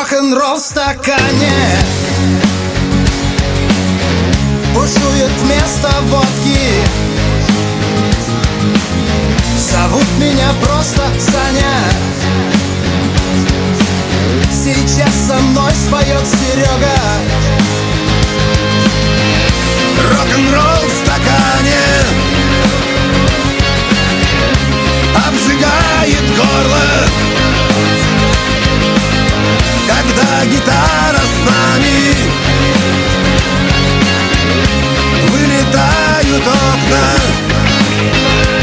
рок-н-ролл в стакане бушует вместо водки. Зовут меня просто Саня. Сейчас со мной споет Серега.